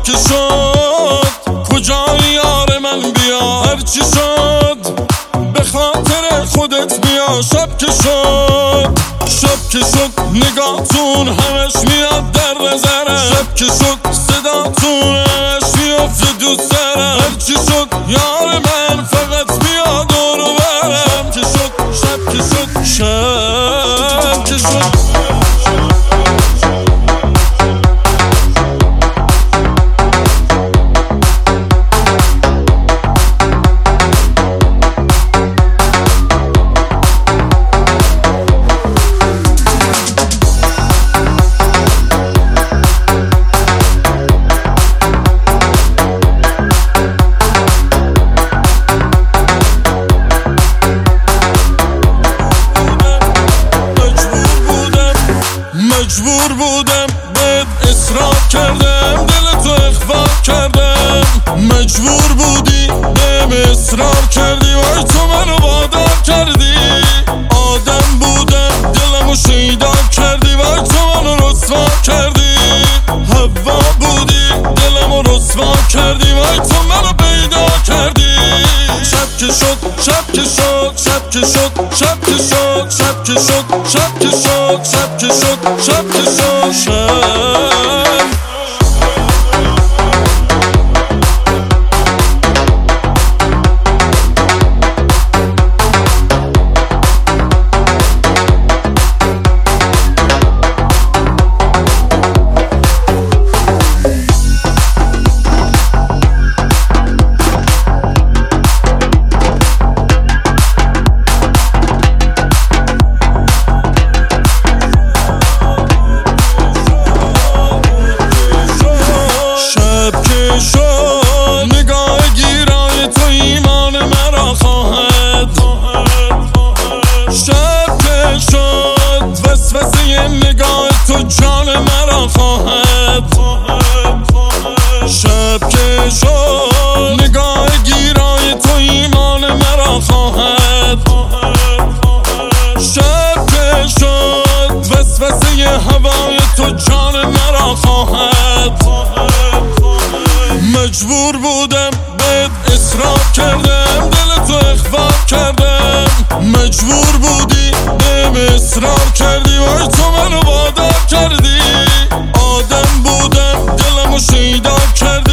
شب که شد کجای یار من بیا، هرچی شد به خاطر خودت بیا. شب که شد نگاهتون همش میاد در نظرم، شب که شد صداتون همش میافته دو سرم. هرچی شد یار من فقط بیا دور و برم. شب که شد مجبور بودم بهت اصرار کردم، دلتو اخفا کردم. مجبور بودی بهم اصرار کردی، وای تو منو وادار کردی. آدم بودم دلمو شیدا کردی، وای تو منو رسوا کردی. هوا بودی دلمو رسوا کردی، وای تو منو پیدا کردی. شب که شد شب که شد شب که شد شب که شد شب که شد شب که شد شب که شد شب که شد نگاه گیرای تو ایمان مرا خواهد. شب که شد وسوسه نگاه تو جان مرا خواهد. شب که شد نگاه گیرای تو ایمان مرا خواهد. شب که شد وسوسه هوای تو جان مرا خواهد. مجبور بودم بهت اصرار کردم، دلتو اخفا کردم. مجبور بودی بهم اصرار کردی، وای تو منو وادار کردی. آدم بودم دلمو شیدا کردی،